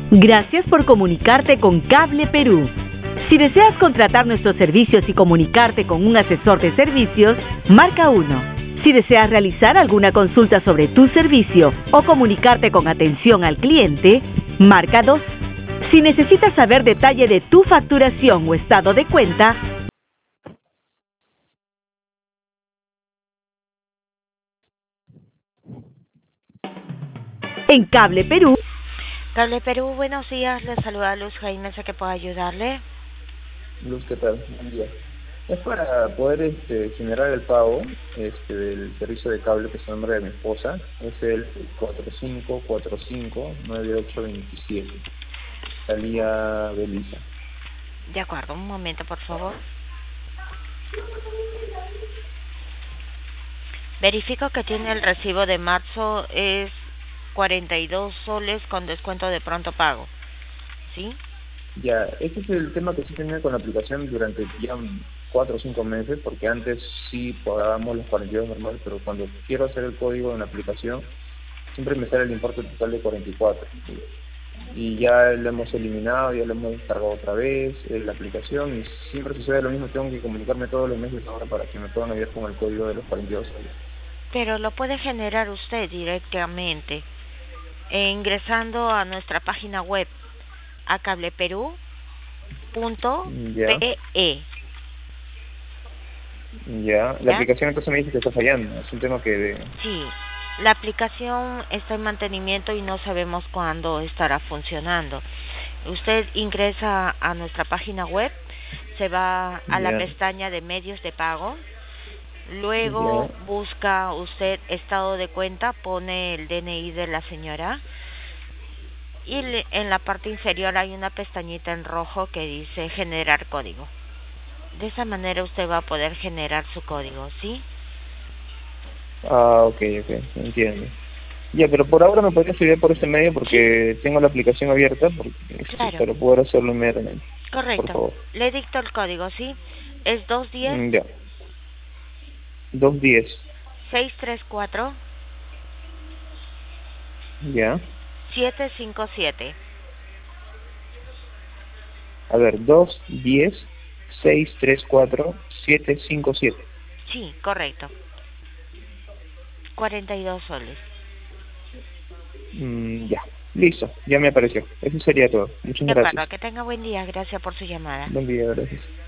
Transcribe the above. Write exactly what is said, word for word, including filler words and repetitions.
Gracias por comunicarte con Cable Perú. Si deseas contratar nuestros servicios y comunicarte con un asesor de servicios, marca uno. Si deseas realizar alguna consulta sobre tu servicio o comunicarte con atención al cliente, marca dos. Si necesitas saber detalle de tu facturación o estado de cuenta, en Cable Perú. Cable Perú, buenos días. Le saluda Luz Jaime, sé que puedo ayudarle. Luz, ¿qué tal? Buen día. Es para poder este, generar el pago este, del servicio de cable que es el nombre de mi esposa. Es el cuatro cinco cuatro cinco nueve ocho dos siete. Talía Belisa. De acuerdo, un momento, por favor. Verifico que tiene el recibo de marzo, es cuarenta y dos soles con descuento de pronto pago. ¿Sí? Ya, este es el tema que sí tenía con la aplicación durante ya cuatro o cinco meses, porque antes sí pagábamos los cuarenta y dos normales, pero cuando quiero hacer el código en la aplicación, siempre me sale el importe total de cuarenta y cuatro. Y ya lo hemos eliminado, ya lo hemos descargado otra vez en la aplicación, y siempre sucede lo mismo, tengo que comunicarme todos los meses ahora para que me puedan enviar con el código de los cuarenta y dos soles. Pero lo puede generar usted directamente, eh, ingresando a nuestra página web, a cableperú punto pe. Ya, la ¿Ya? aplicación entonces me dice que está fallando, es un tema que... De... Sí, la aplicación está en mantenimiento y no sabemos cuándo estará funcionando. Usted ingresa a nuestra página web, se va a la Ya. pestaña de medios de pago, luego Ya. busca usted estado de cuenta, pone el D N I de la señora y le, en la parte inferior hay una pestañita en rojo que dice generar código. De esa manera usted va a poder generar su código, ¿sí? Ah, ok, ok, entiendo. Ya, pero por ahora me podría servir por este medio porque sí. Tengo la aplicación abierta, porque Claro. pero poder hacerlo inmediatamente. Correcto. Por favor. Le dicto el código, ¿sí? Es dos diez. Ya. dos diez. seis tres cuatro. Ya. siete cinco siete. A ver, dos diez seis tres cuatro siete cinco siete. Sí, correcto. cuarenta y dos soles. Mm, ya. Listo, ya me apareció. Eso sería todo. Muchas De acuerdo, gracias. que tenga buen día. Gracias por su llamada. Buen día, gracias.